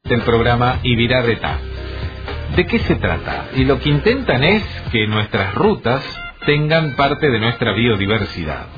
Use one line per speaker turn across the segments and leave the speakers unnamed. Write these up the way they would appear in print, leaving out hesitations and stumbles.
del programa Ibirarretá. ¿De qué se trata? Y lo que intentan es que nuestras rutas tengan parte de nuestra biodiversidad.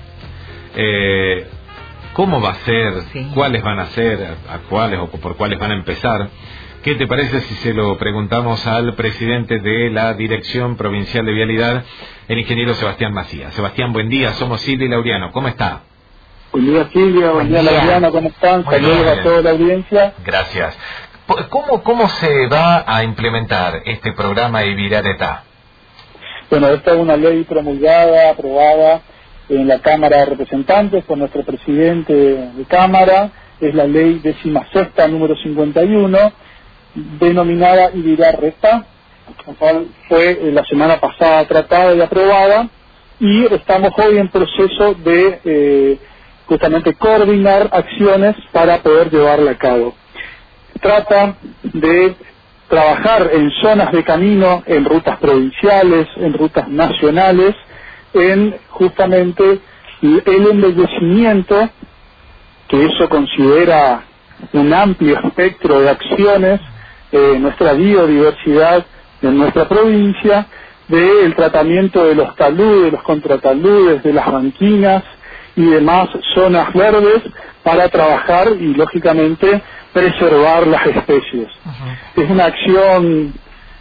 ¿Cómo va a ser? Sí. ¿Cuáles van a ser? ¿A cuáles o por cuáles van a empezar? ¿Qué te parece si se lo preguntamos al presidente de la Dirección Provincial de Vialidad, el ingeniero Sebastián Macías? Sebastián, buen día, somos Silvia y Laureano, ¿cómo está?
Buen día, Silvia, buen día, Laureano, ¿cómo están? Saludos a toda la audiencia.
Gracias. ¿Cómo se va a implementar este programa Ibirarretá?
Bueno, esta es una ley promulgada, aprobada en la Cámara de Representantes por nuestro presidente de Cámara. Es la ley 16ª, número 51, denominada Ibirarretá, la cual fue la semana pasada tratada y aprobada, y estamos hoy en proceso de justamente coordinar acciones para poder llevarla a cabo. Trata de trabajar en zonas de camino, en rutas provinciales, en rutas nacionales, en justamente el embellecimiento, que eso considera un amplio espectro de acciones, nuestra biodiversidad en nuestra provincia, del tratamiento de los taludes, los contrataludes, de las banquinas y demás zonas verdes para trabajar y lógicamente preservar las especies. Es una acción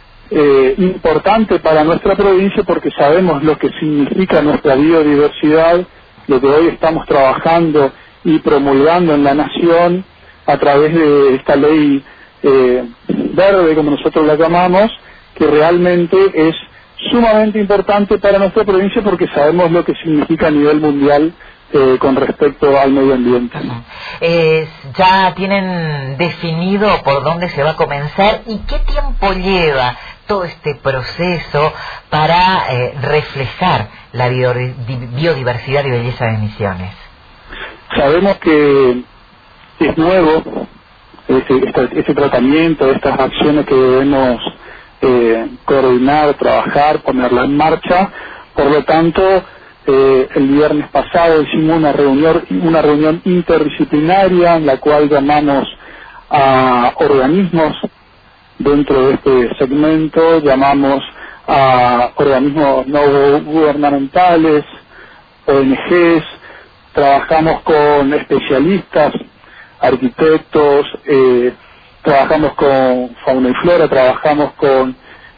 importante para nuestra provincia porque sabemos lo que significa nuestra biodiversidad, lo que hoy estamos trabajando y promulgando en la nación a través de esta ley verde, como nosotros la llamamos, que realmente es sumamente importante para nuestra provincia porque sabemos lo que significa a nivel mundial con respecto al medio ambiente.
¿Ya tienen definido por dónde se va a comenzar y qué tiempo lleva todo este proceso para reflejar la biodiversidad y belleza de Misiones?
Sabemos que es nuevo ese tratamiento, estas acciones que debemos coordinar, trabajar, ponerla en marcha. Por lo tanto, el viernes pasado hicimos una reunión interdisciplinaria en la cual llamamos a organismos dentro de este segmento, llamamos a organismos no gubernamentales, ONGs, trabajamos con especialistas, arquitectos, trabajamos con fauna y flora, trabajamos con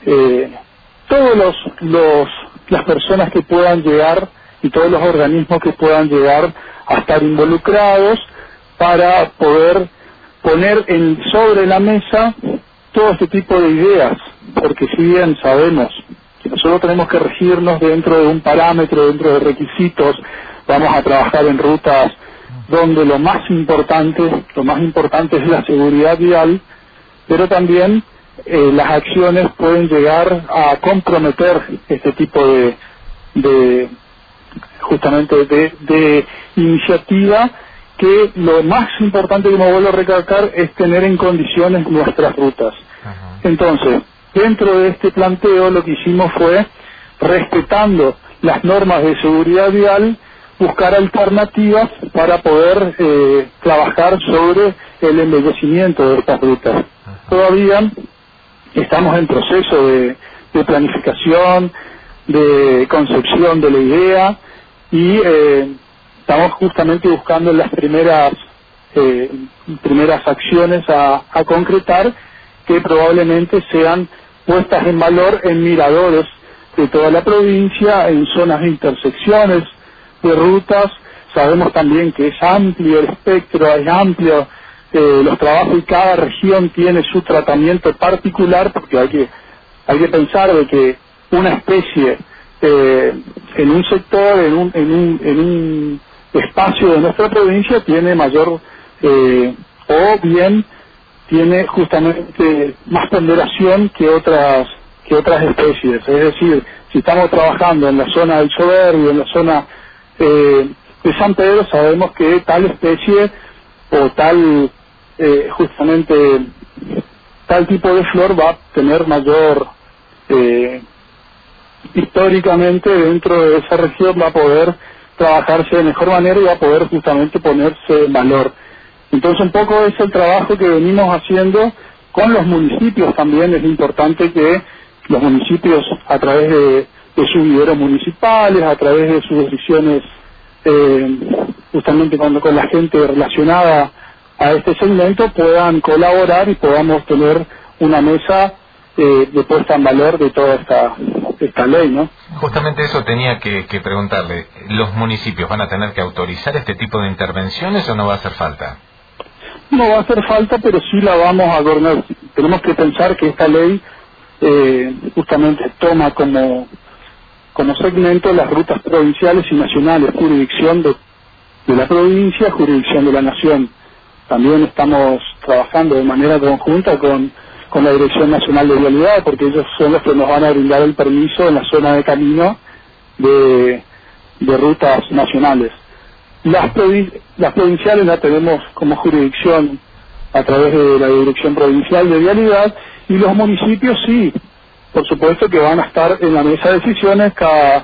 todas las personas que puedan llegar y todos los organismos que puedan llegar a estar involucrados para poder poner sobre la mesa todo este tipo de ideas, porque si bien sabemos que nosotros tenemos que regirnos dentro de un parámetro, dentro de requisitos, vamos a trabajar en rutas donde lo más importante es la seguridad vial, pero también las acciones pueden llegar a comprometer este tipo de iniciativa, que lo más importante, como vuelvo a recalcar, es tener en condiciones nuestras rutas. Entonces, dentro de este planteo lo que hicimos fue, respetando las normas de seguridad vial, buscar alternativas para poder trabajar sobre el embellecimiento de estas rutas. Todavía estamos en proceso de planificación, de concepción de la idea, y estamos justamente buscando las primeras acciones a concretar, que probablemente sean puestas en valor en miradores de toda la provincia, en zonas de intersecciones de rutas. Sabemos también que es amplio el espectro, es amplio los trabajos, y cada región tiene su tratamiento particular, porque hay que pensar de que una especie en un sector, en un espacio de nuestra provincia tiene mayor o bien tiene justamente más ponderación que otras especies. Es decir, si estamos trabajando en la zona del Soberbio, en la zona de San Pedro, sabemos que tal especie o tal tal tipo de flor va a tener mayor, históricamente dentro de esa región va a poder trabajarse de mejor manera y va a poder justamente ponerse en valor. Entonces un poco es el trabajo que venimos haciendo Con los municipios también es importante que los municipios, a través de sus viveros municipales, a través de sus decisiones, justamente con la gente relacionada a este segmento, puedan colaborar y podamos tener una mesa de puesta en valor de toda esta ley, ¿no?
Justamente eso tenía que preguntarle. ¿Los municipios van a tener que autorizar este tipo de intervenciones o no va a hacer falta?
No va a hacer falta, pero sí la vamos a gobernar. Tenemos que pensar que esta ley justamente toma como segmento las rutas provinciales y nacionales, jurisdicción de la provincia, jurisdicción de la nación. También estamos trabajando de manera conjunta con la Dirección Nacional de Vialidad, porque ellos son los que nos van a brindar el permiso en la zona de camino de rutas nacionales. Las provinciales las tenemos como jurisdicción a través de la Dirección Provincial de Vialidad, y los municipios sí, por supuesto que van a estar en la mesa de decisiones. Cada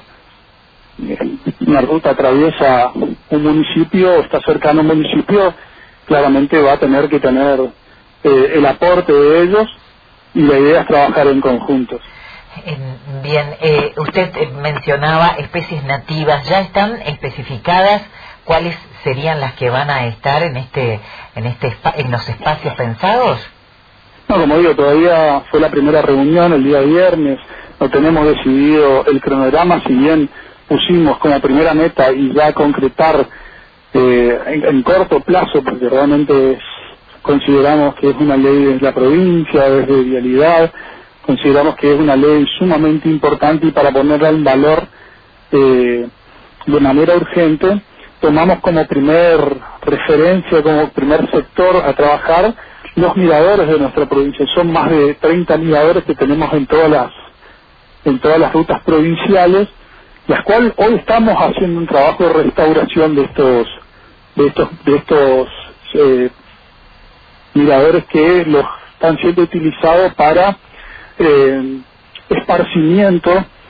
una ruta atraviesa un municipio o está cercano a un municipio, claramente va a tener que tener el aporte de ellos, y la idea es trabajar en conjuntos.
Bien, usted mencionaba especies nativas. ¿Ya están especificadas cuáles serían las que van a estar en los espacios pensados?
No, como digo, todavía fue la primera reunión el día viernes, no tenemos decidido el cronograma, si bien pusimos como primera meta y ya concretar en corto plazo, porque realmente consideramos que es una ley de la provincia, desde vialidad, consideramos que es una ley sumamente importante, y para ponerla en valor de manera urgente, tomamos como primer referencia, como primer sector a trabajar los miradores de nuestra provincia. Son más de 30 miradores que tenemos en todas las rutas provinciales, las cuales hoy estamos haciendo un trabajo de restauración de estos miradores que los están siendo utilizados para esparcimiento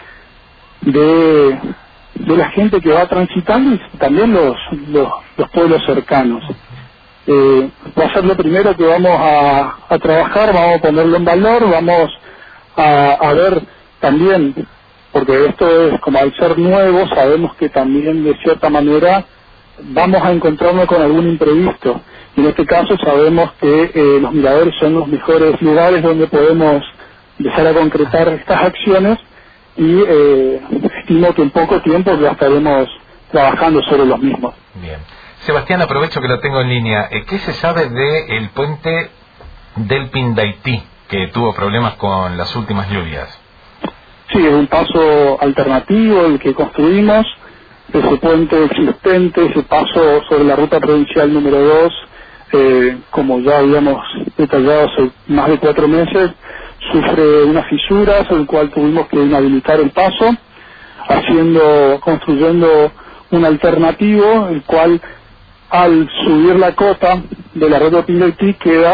de la gente que va transitando, y también los pueblos cercanos. Va a ser lo primero que vamos a trabajar, vamos a ponerlo en valor, vamos a ver también, porque esto es como al ser nuevo, sabemos que también de cierta manera vamos a encontrarnos con algún imprevisto. Y en este caso sabemos que los miradores son los mejores lugares donde podemos empezar a concretar estas acciones, y estimo que en poco tiempo ya estaremos trabajando sobre los mismos.
Bien. Sebastián, aprovecho que lo tengo en línea. ¿Qué se sabe del puente del Pindaití, que tuvo problemas con las últimas lluvias?
Sí, es un paso alternativo el que construimos. Ese puente existente, ese paso sobre la ruta provincial número 2, como ya habíamos detallado hace más de 4 meses, sufre unas fisuras, el cual tuvimos que inhabilitar el paso, construyendo un alternativo, el cual al subir la cota de la ruta Pindaití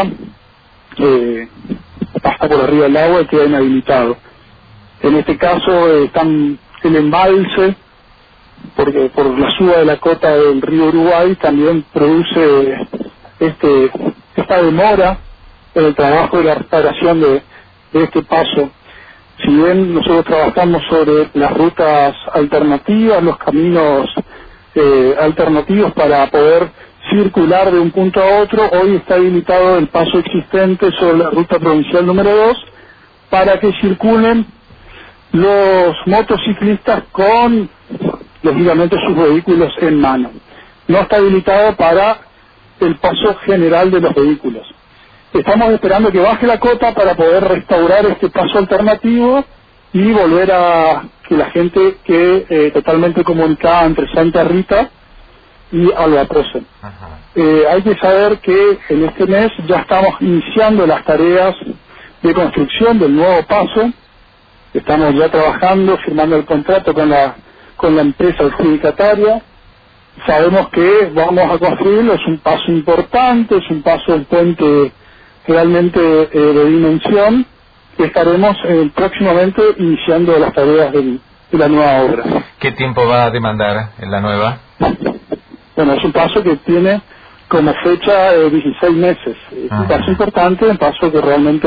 pasa por arriba del agua y queda inhabilitado. En este caso el embalse, porque por la suba de la cota del río Uruguay también produce esta demora en el trabajo de la restauración de este paso. Si bien nosotros trabajamos sobre las rutas alternativas, los caminos alternativos para poder circular de un punto a otro, hoy está habilitado el paso existente sobre la ruta provincial número 2 para que circulen los motociclistas con, lógicamente, sus vehículos en mano. No está habilitado para el paso general de los vehículos. Estamos esperando que baje la cota para poder restaurar este paso alternativo y volver a que la gente quede totalmente comunicada entre Santa Rita y Albatros. Hay que saber que en este mes ya estamos iniciando las tareas de construcción del nuevo paso. Estamos ya trabajando, firmando el contrato con la empresa adjudicataria. Sabemos que vamos a construirlo, es un paso importante, es un puente realmente de dimensión. Estaremos próximamente iniciando las tareas de la nueva obra.
¿Qué tiempo va a demandar en la nueva?
Bueno, es un paso que tiene como fecha 16 meses. Es un paso importante, un paso que realmente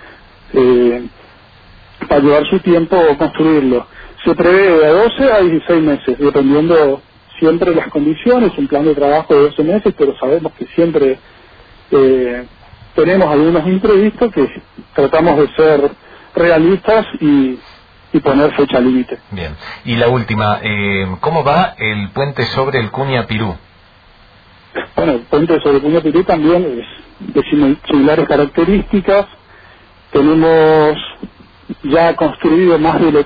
va a llevar su tiempo construirlo. Se prevé de 12 a 16 meses, dependiendo siempre de las condiciones, un plan de trabajo de 12 meses, pero sabemos que siempre tenemos algunos imprevistos que tratamos de ser realistas y poner fecha límite.
Bien. Y la última, ¿cómo va el puente sobre el Cuña Pirú?
Bueno, el puente sobre el Cuña Pirú también es de similares características. Tenemos ya construido más del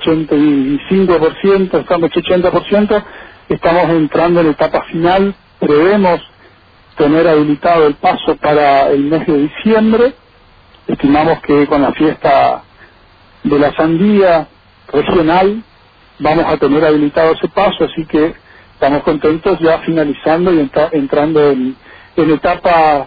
85%, estamos 80%, estamos entrando en la etapa final, prevemos tener habilitado el paso para el mes de diciembre, estimamos que con la fiesta de la sandía regional vamos a tener habilitado ese paso, así que estamos contentos ya finalizando y entrando en etapa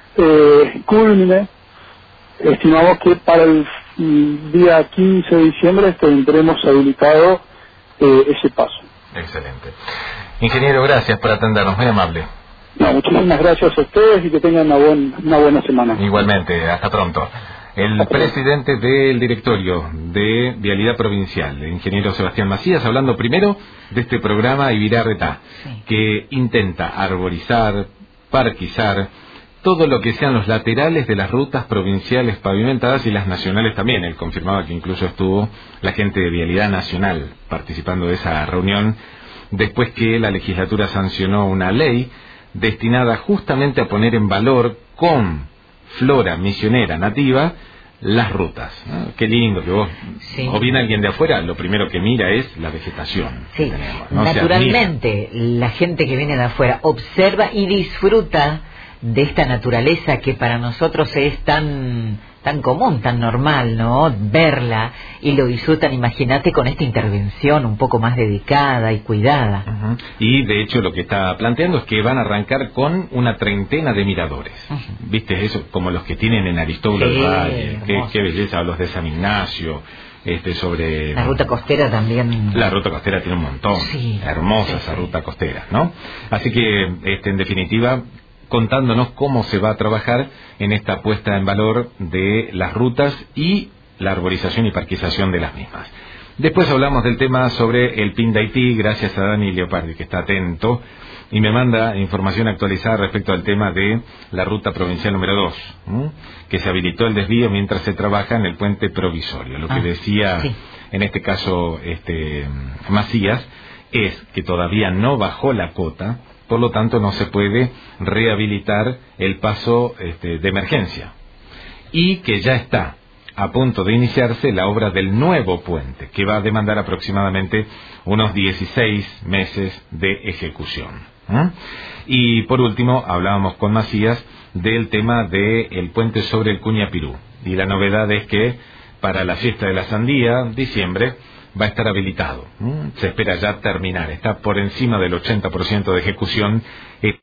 culmine. Estimamos que para el día 15 de diciembre tendremos habilitado ese paso.
Excelente. Ingeniero, gracias por atendernos, muy amable.
No, muchísimas gracias a ustedes y que tengan una buena semana.
Igualmente, hasta pronto. El presidente del directorio de Vialidad Provincial, el ingeniero Sebastián Macías, hablando primero de este programa Ibirarretá, que intenta arborizar, parquizar, todo lo que sean los laterales de las rutas provinciales pavimentadas y las nacionales también. Él confirmaba que incluso estuvo la gente de Vialidad Nacional participando de esa reunión, después que la legislatura sancionó una ley destinada justamente a poner en valor con flora misionera nativa las rutas, ¿no? Qué lindo que vos, o viene alguien de afuera, lo primero que mira es la vegetación.
Sí,
que tenemos, ¿no?
naturalmente la gente que viene de afuera observa y disfruta de esta naturaleza que para nosotros es tan común, tan normal, ¿no? Verla, y lo disfrutan, imagínate, con esta intervención un poco más dedicada y cuidada.
Y de hecho lo que está planteando es que van a arrancar con una 30 de miradores. ¿Viste eso? Como los que tienen en Aristóbulo del Valle, qué belleza, los de San Ignacio, sobre...
La ruta costera también.
La ruta costera tiene un montón, hermosa esa ruta costera, ¿no? Así que, en definitiva, contándonos cómo se va a trabajar en esta puesta en valor de las rutas y la arborización y parquización de las mismas. Después hablamos del tema sobre el Pindaití, gracias a Dani Leopardi, que está atento y me manda información actualizada respecto al tema de la ruta provincial número 2, que se habilitó el desvío mientras se trabaja en el puente provisorio. Lo que decía en este caso Macías es que todavía no bajó la cota, por lo tanto no se puede rehabilitar el paso de emergencia, y que ya está a punto de iniciarse la obra del nuevo puente, que va a demandar aproximadamente unos 16 meses de ejecución. Y por último hablábamos con Macías del tema del puente sobre el Cuña Pirú, y la novedad es que para la fiesta de la sandía, diciembre, va a estar habilitado. Se espera ya terminar, está por encima del 80% de ejecución.